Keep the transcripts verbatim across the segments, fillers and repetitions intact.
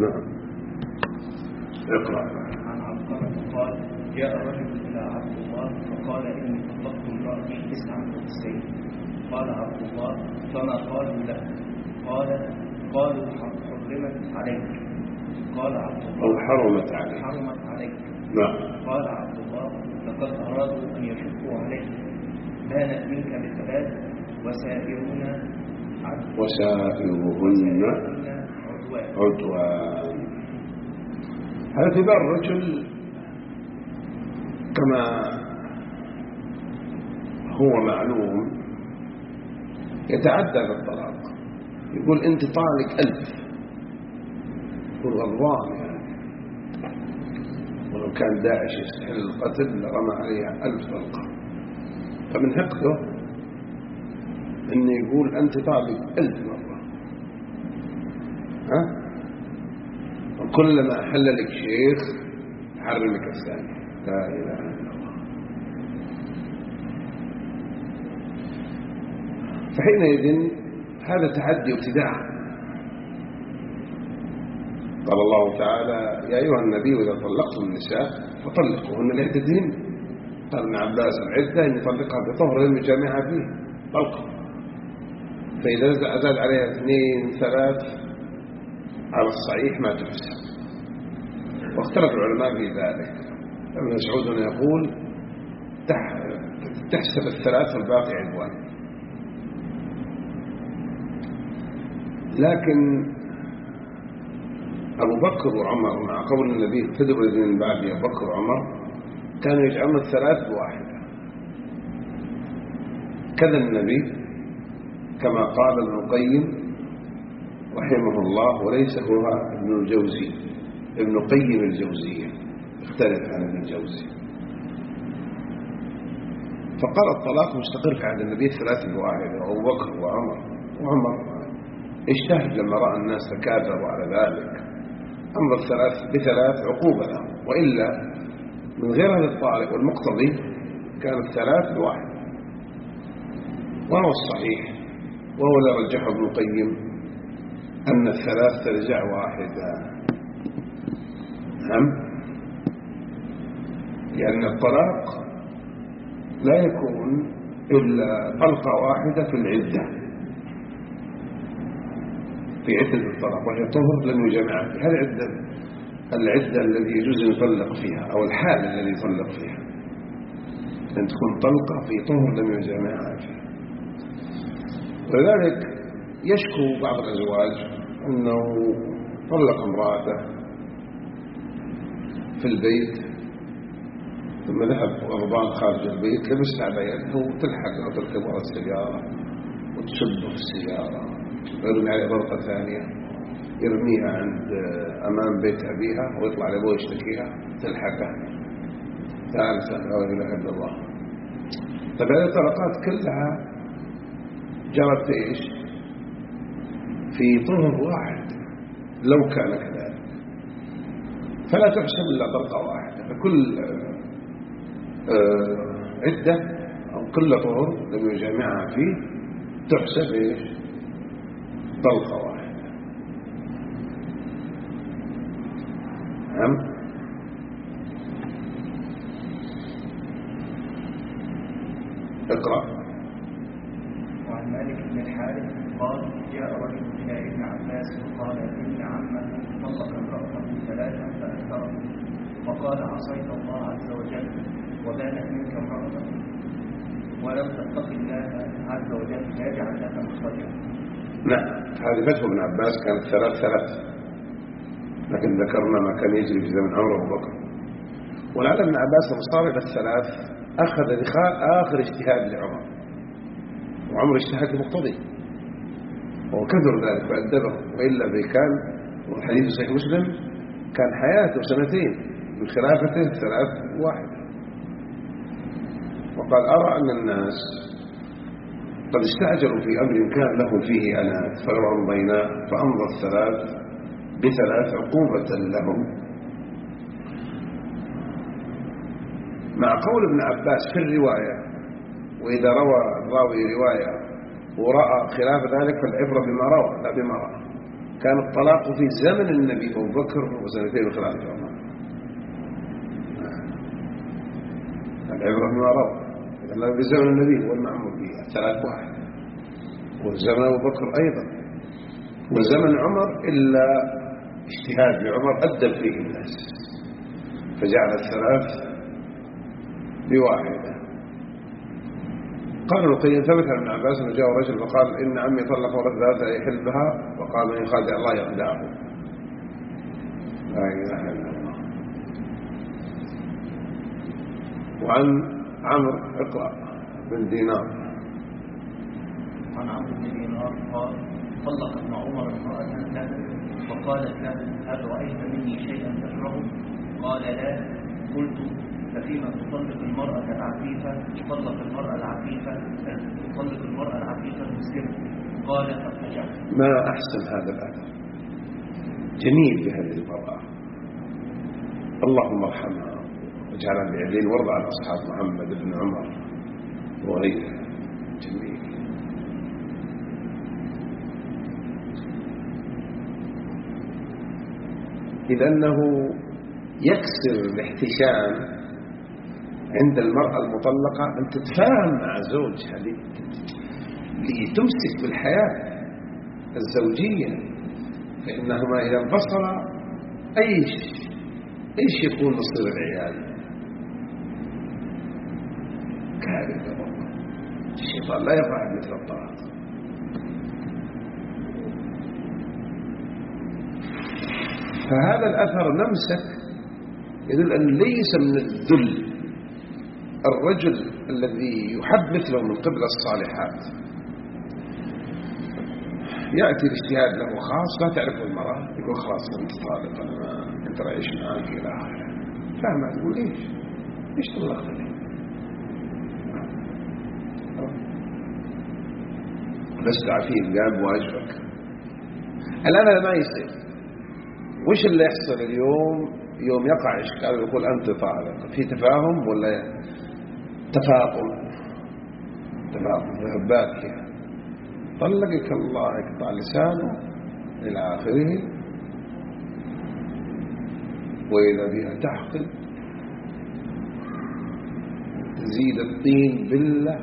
نعم. اقرأ. عن علقمة قال جاء رجل إلى عبد الله فقال إني طلقت امرأتي تسعة وتسعين. قال عبد الله فما قالوا له؟ قال قالوا حرمت عليك. قال عبد الله أو حرمت عليك. حرمت عليك. نعم. قال عبد الله لقد أرادوا أن يشقوا عليك، بانت منك بثلاث وسائرون وسائرهن عدوان. هذا في باب الرجل كما هو معلوم يتعدى بالطلاق، يقول أنت طالق ألف، يقول غضبان يعني، ولو كان داعش يستحل القتل لرمى عليها ألف طلقة. فمن حقه أن يقول أنت طالق ألف مرة، ها؟ وكلما أحل لك شيخ حرمك الثاني. لا إله إلا الله. فحينئذ هذا تحدي ابتداع. قال الله تعالى يا أيها النبي إذا طلقتم النساء فطلقوهن لعدتهن. قال ابن عباس العدة أن يطلقها بطهر لم يجامعها فيه طلقة، فإذا زاد عليها اثنين ثلاث على الصحيح ما تحسب. واختلف العلماء في ذلك. ابن مسعود يقول تحسب الثلاث والباقي عدوان. لكن أبو بكر وعمر مع قول النبي اقتدوا بالذين من بعد أبو بكر وعمر كانوا يجعلون الثلاث بواحدة كذا النبي، كما قال ابن القيم رحمه الله، وليس هو ابن الجوزي، ابن قيم الجوزية اختلف عن ابن الجوزي، فقال الطلاق مستقر في عهد النبي الثلاث بواحدة. وأبو بكر وعمر وعمر اجتهد لما رأى الناس تكاثروا على ذلك، أمر الثلاث بثلاث عقوبة له، وإلا من غير هذا الطارق والمقتضي كان الثلاث بواحد. وهو الصحيح وهو لا رجحه ابن القيم أن الثلاث ترجع واحدة. نعم، لأن الطلاق لا يكون إلا طلقة واحدة في العدة، في عدة الطلاق، وهي طهر لم يجامع فيها. هذه عدة العدة الذي يجوز أن يطلق فيها، أو الحال الذي يطلق فيها، أن تكون طلقة في طهر لم يجامعها فيها. ولذلك يشكو بعض الأزواج أنه طلق امرأته في البيت ثم ذهب غضبان خارج البيت، لبس على يده وتلحق أو تركب على السيارة وتشبه في السيارة، يرمي عليه ضرقة ثانية، يرميها عند أمام بيت أبيها ويطلع لأبوه يشتكيها، تلحقه ثالثة. لا إله إلا الله. طيب هذه الطلقات كلها جرت إيش؟ في طهر واحد لو كان كذلك، فلا تحسب إلا طلقة واحدة. فكل عدة أو كل طهر لم يجامعها فيه تحسب إيش؟ طلقة واحدة. نعم. اقرأ. وعن مالك بن الحارث قال جاء رجل إلى ابن عباس وقال إن عمه طلق امرأته ثلاثا فأكثره، فقال عصيت الله عز وجل وبانت منك امرأة ولم تتق الله عز وجل فيجعل لك مخرجا. نعم، هذه فتوى ابن عباس كانت ثلاث ثلاث، لكن ذكرنا ما كان يجري في زمن عمر وابو بكر. ولعل ابن عباس لما صار الى الثلاث اخذ اخر اجتهاد لعمر، وعمر اجتهاد مقتضي وكثر ذلك فأدبه، وإلا بكان والحديث صحيح مسلم كان حياته سنتين من خلافته ثلاث واحدة. وقال أرى أن الناس قد استعجلوا في أمر كان لهم فيه أنات، فلو أمضيناه فأمضى الثلاث بثلاث عقوبة لهم. مع قول ابن عباس في الرواية، وإذا روى الراوي رواية ورأى خلاف ذلك فالعبرة بما روى لا بما رأى. كان الطلاق في زمن النبي أبو بكر وسنتين وخلافة عمر. العبرة بما روى. إذا في زمن النبي هو المعمول به ثلاث واحد، وزمن أبو بكر أيضا، وزمن عمر إلا اجتهاد لعمر أدب فيه الناس فجعل الثلاث بواحدة. قال القيم ثبت عن ابن عباس انه جاء رجل فقال ان عمي طلق مرة يحل بها، وقال من يخادع الله يخدعه. لا اله الا الله. وعن عمرو اقرأ بن دينار. عن عمرو بن دينار قال طلق ابن عمر امرأة له فقالت له هل رأيت مني شيئا تكرهه؟ قال لا. قلت ففيما تطلق المرأة العفيفة تطلق المرأة العفيفة تطلق المرأة العفيفة المسلمة؟ قال فارتجعت. ما أحسن هذا الأثر، جميل بهذه المرأة، اللهم ارحمها واجعلها بعدين وارضى عن أصحاب محمد بن عمر وغيره. جميل. إذ أنه يكسر الاحتشام عند المرأة المطلقة أن تتفاهم مع زوجها لتمسك بالحياة الزوجية، فإنهما إذا انفصلا أيش إيش يكون مصير العيال؟ كارثة والله. الشيطان لا يفعل مثل الطاعات. فهذا الأثر نمسك يدل أن ليس من الذل الرجل الذي يحب مثله من قبل الصالحات يأتي الاجتهاد له خاص لا تعرف المرأة يقول خلاص أنت طالق أنا أنت رأيش معاك إلى آخره. فاهمة تقول ليش ليش طلقتني؟ لست عفيف قال واجبك. الآن هذا ما يصير. وش اللي يحصل اليوم؟ يوم يقع إشكال ويقول أنت طالق، في تفاهم ولا تفاقم؟ تفاقم باكية طلقك الله يقطع لسانه إلى آخره، وإذا بها تحقد تزيد الطين بالله.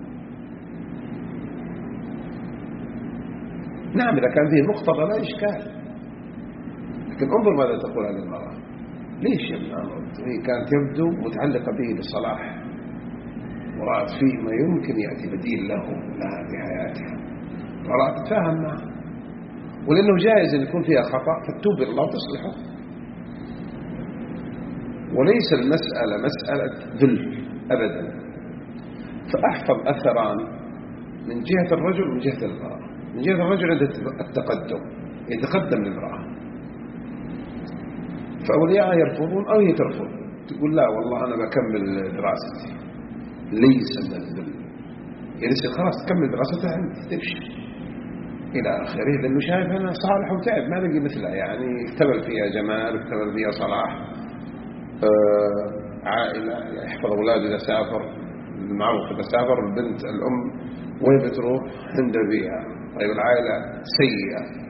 نعم إذا كان فيه مقتضى لا إشكال، لكن انظر ماذا تقول هذه المرأة. ليش يا ابن عمر؟ هي كانت يبدو متعلقة به بصلاح ورأت فيه ما يمكن يأتي بديل له لها في حياتها، فرأت تتفاهم معه، ولأنه جائز أن يكون فيها خطأ فتوب إلى الله وتصلحه، وليس المسألة مسألة ذل أبدا. فأحفظ أثران من جهة الرجل ومن جهة المرأة. من جهة الرجل عند التقدم يتقدم للمرأة، فأولياء يرفضون أو هي ترفض تقول لا والله أنا بكمل دراستي، ليس من الذل. يعني خلاص تكمل دراستها أنت تمشي إلى آخره، لأنه شايف أنا صالح وتعب ما لقي مثلها، يعني اكتمل فيها جمال اكتمل فيها صلاح، آه عائلة يحفظ أولاده إذا سافر، المعروف إذا سافر البنت الأم وين بتروح؟ عند أبيها. طيب العائلة سيئة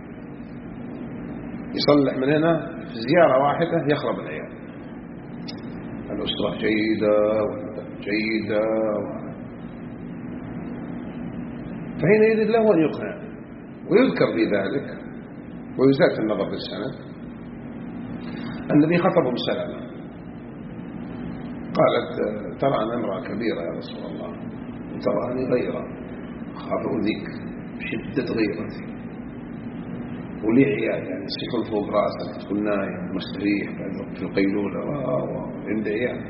يصلح من هنا في زيارة واحدة يخرب العيال. الأسرة جيدة جيدة فهنا يريد له أن يقنع ويذكر في ذلك ويزاد النظر في السنة. النبي خطب أم سلمة قالت ترى أنا امرأة كبيرة يا رسول الله وتراني غيرة خاف أذيك بشدة غيرتي ولي عيال يعني يصيحون فوق راسك تكون نايم مستريح في القيلولة وعند عيال.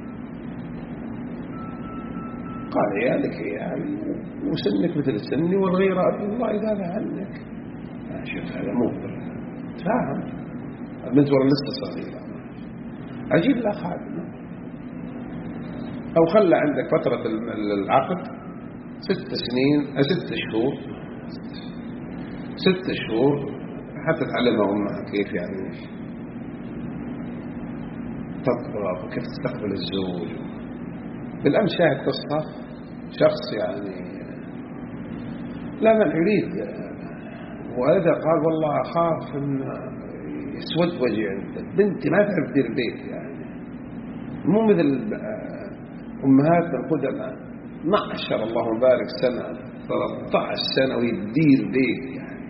قال عيالك عيال وسنك مثل سني والغيرة الله يدافع عنك. شوف هذا مخبر تفاهم البنت ورا لسه صغيرة أجيب لها خادمة أو خلى عندك فترة العقد ست سنين ست شهور ست شهور حتى تعلمها أمها كيف يعني تطبخ وكيف تستقبل الزوج. بالأمس شاهد قصة شخص يعني لا من يريد والدها قال والله أخاف أن يسود وجهي عندك، بنتي ما تعرف تدير بيت يعني، مو مثل أمهاتنا القدماء اثنا عشر اللهم بارك سنة ثلاثة عشر سنة ويدير بيت يعني،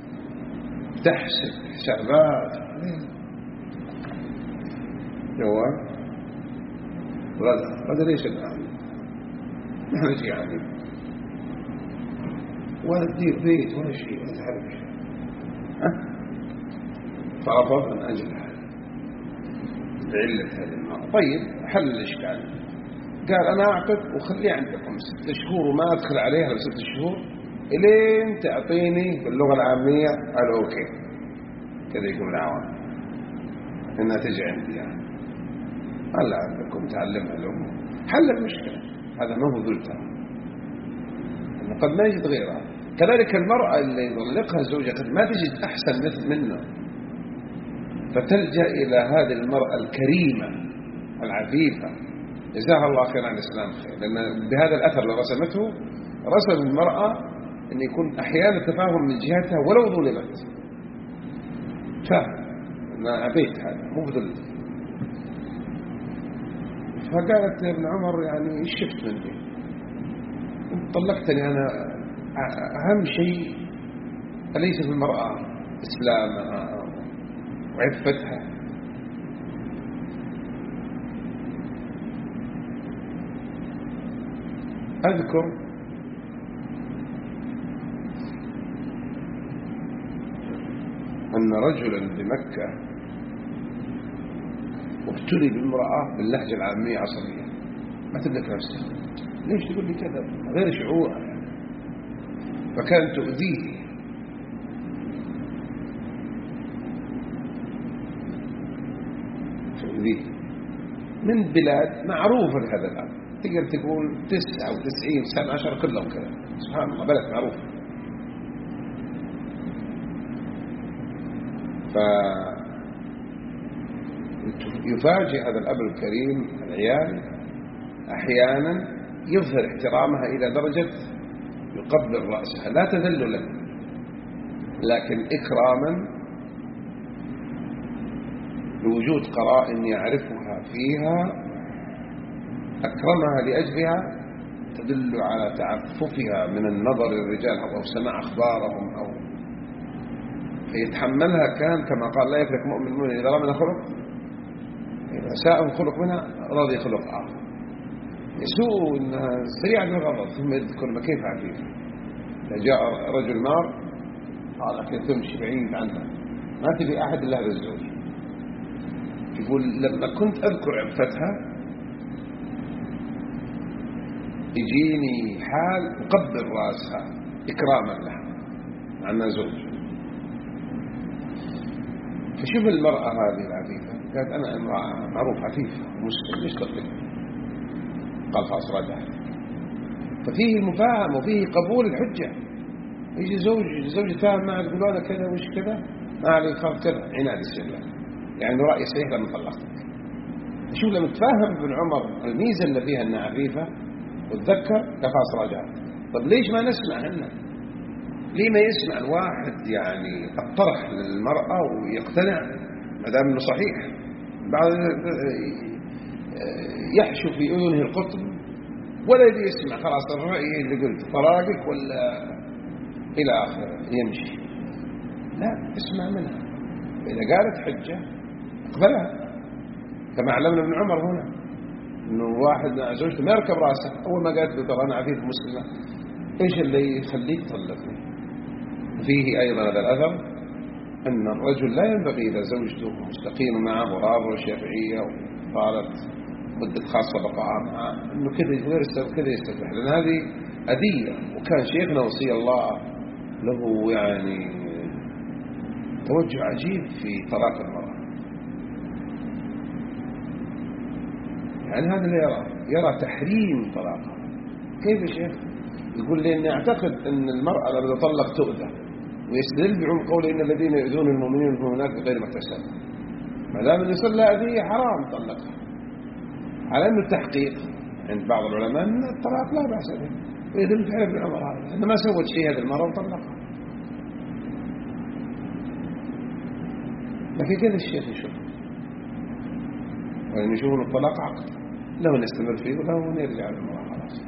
تحسب حسابات جواب غدا غدا ليش الآن نحن نجي يعني ولا تدير بيت ولا شيء ولا تعرف شيء، فرفض من أجل هذا بعلة هذه المرأة. طيب حل الإشكال، قال أنا أعطيك وخليه عندكم ست شهور وما أدخل عليها بست شهور إلين تعطيني باللغة العامية الأوكي كذا يقول العوام إنها تجي عندي يعني ألا عندكم تعلمها الأم، حل المشكلة. هذا ما هو ذلتها، قد ما يجد غيرها. كذلك المرأة اللي يطلقها زوجها قد ما تجد أحسن مثل منه، فتلجأ إلى هذه المرأة الكريمة العفيفة جزاها الله خير عن الإسلام خير، لأن بهذا الأثر اللي رسمته رسم المرأة أن يكون أحيانا تفاهم من جهتها ولو ظلمت، فهم أنا أبيت هذا مو بذل. فقالت يا ابن عمر يعني إيش شفت مني؟ طلقتني أنا، أهم شيء أليس في المرأة إسلامها وعفتها؟ أذكر أن رجلا بمكة ابتلي بامرأة باللهجة العامية عصرية ما تملك نفسها، ليش تقول لي كذا غير شعورها، فكانت تؤذيه. تؤذيه من بلاد معروفة بهذا الأمر، تقدر تقول تسعة وتسعين سنة عشر كلهم كذا، سبحان الله بلد معروف. فيفاجئ هذا الأب الكريم العيال أحيانا يظهر احترامها إلى درجة يقبل رأسها لا تذل له، لكن إكراما لوجود قرائن يعرفها فيها أكرمها لأجلها تدل على تعففها من النظر للرجال أو سماع أخبارهم، أو فيتحملها. كان كما قال لا يفرق مؤمن مؤمن إذا رأى من خلق، إذا ساء خلق منها راضي خلق آخر، يسوء أنها سريعة الغضب ثم يذكر ما كيف عفيفة. إذا جاء رجل نار قال كيف تمشي بعيد عنها ما تبي أحد إلا هذا الزوج. يقول لما كنت أذكر عفتها يجيني حال أقبل رأسها إكراما لها مع أنها زوج. فشوف المرأة هذه العفيفة قالت أنا امرأة معروف عفيفة مسلم ليش تطلق؟ قال خلاص رجع. ففيه مفاهم وفيه قبول الحجة. يجي زوج زوج فاهم معه تقول هذا كذا وش كذا ما عليه خاف كذا عناد السلة يعني رأي صحيح لما طلقتك. شوف لما تفهم ابن عمر الميزة اللي فيها أنها عفيفة وتذكر كفاص رجعت. طب ليش ما نسمع هنا؟ ليه ما يسمع الواحد يعني الطرح للمرأة ويقتنع ما دام انه صحيح؟ بعد يحشو في اذنه القطن ولا يدي يسمع خلاص الرأي اللي قلت طلاقك ولا الى اخره يمشي. لا اسمع منها، اذا قالت حجة اقبلها كما علمنا ابن عمر هنا انه واحد مع زوجته ما يركب راسه اول ما قالت له ترى انا عفيف مسلمة ايش اللي يخليك تطلقني؟ فيه ايضا هذا الاثر ان الرجل لا ينبغي اذا زوجته مستقيم معه وراضيه شافعيه وقالت مده خاصه بقاء معه انه كذا غير كذا يستفتح، لان هذه اذيه. وكان شيخنا وصي الله له يعني توجه عجيب في طلاق المراه، يعني هذا اللي يرى يرى تحريم طلاقها. كيف يا شيخ؟ يقول لي اني اعتقد ان المراه لما تطلق تؤذى، ويستدل بعموم قوله ان الذين يؤذون المؤمنين والمؤمنات بغير ما اكتسبوا، ما دام ان يصير لها اذيه حرام طلقها. على انه التحقيق عند بعض العلماء ان الطلاق لا باس به، ويدل فعل ابن عمر هذا انه ما سوت شيء هذه المراه وطلقها. لكن كذا الشيخ يشوف، وأن يشوف أن الطلاق عقد له نستمر فيه وله نرجع للمرأة خلاص.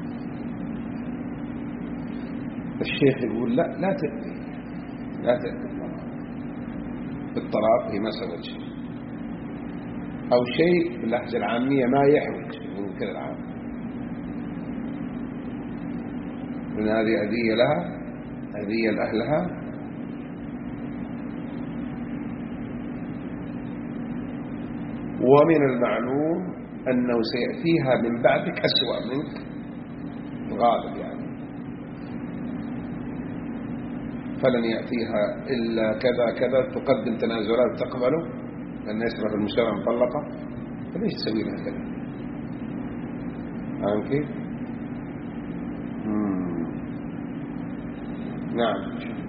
الشيخ يقول لا لا تأتي لا تأتي المرأة بالطلاق، هي ما سوت شيء أو شيء باللهجة العامية ما يحوج من كذا العام، من هذه أذية لها أذية لأهلها. ومن المعلوم أنه سيأتيها من بعدك أسوأ منك غالب يعني، فلن يأتيها إلا كذا كذا، تقدم تنازلات تقبله لأن يسمع في المجتمع مطلقة، فليش تسوي لها كذا؟ فاهم كيف؟ نعم.